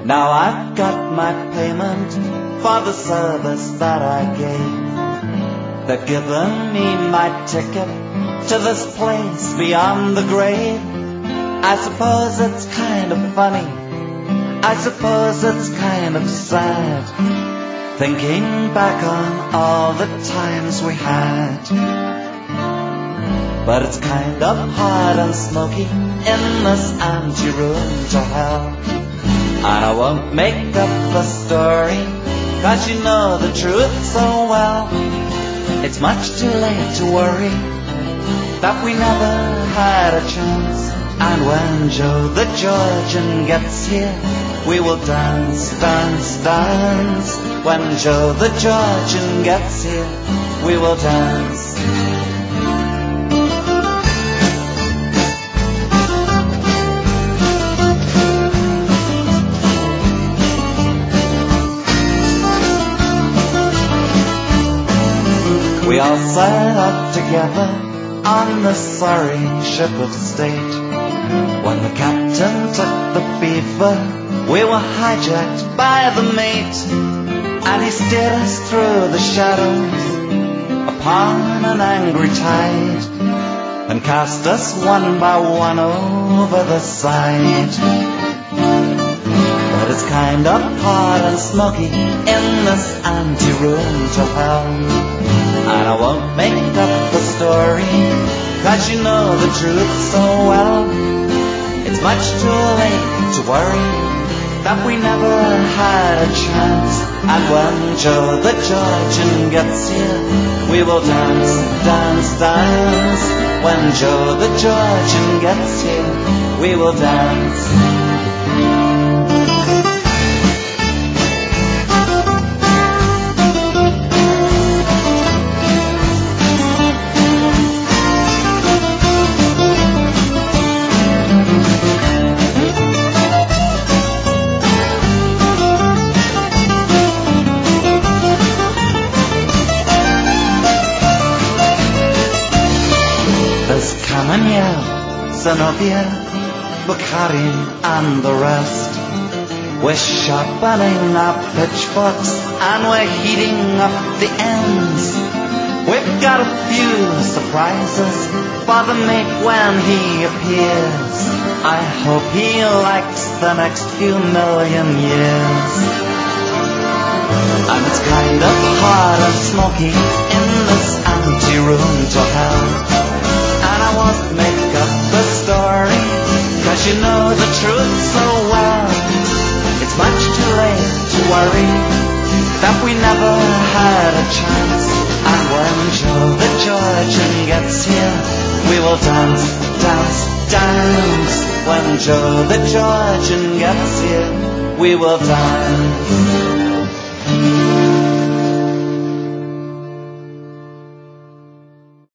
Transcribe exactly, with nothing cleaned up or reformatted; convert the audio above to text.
Now I've got my payment for the service that I gave. They've given me my ticket to this place beyond the grave. I suppose it's kind of funny, I suppose it's kind of sad, thinking back on all the times we had. But it's kind of hot and smoky in this empty room to hell. And I won't make up a story, 'cause you know the truth so well. It's much too late to worry that we never had a chance. And when Joe the Georgian gets here, we will dance, dance, dance. When Joe the Georgian gets here, we will dance. We all sat up together on the sorry ship of state. When the captain took the fever, we were hijacked by the mate, and he steered us through the shadows upon an angry tide, and cast us one by one over the side. But it's kind of hot and smoky in this empty room to hell. And I won't make up the story, 'cause you know the truth so well. It's much too late to worry that we never had a chance. And when Joe the Georgian gets here, we will dance, dance, dance. When Joe the Georgian gets here, we will dance. Zenobia, Bukharin and the rest. We're sharpening our pitchforks and we're heating up the ends. We've got a few surprises for the mate when he appears. I hope he likes the next few million years. And it's kind of hot and smoky in this empty room to hell. And I won't make up the story, 'cause you know the truth so well. It's much too late to worry that we never had a chance. And when Joe the Georgian gets here, we will dance, dance, dance. When Joe the Georgian gets here, we will dance.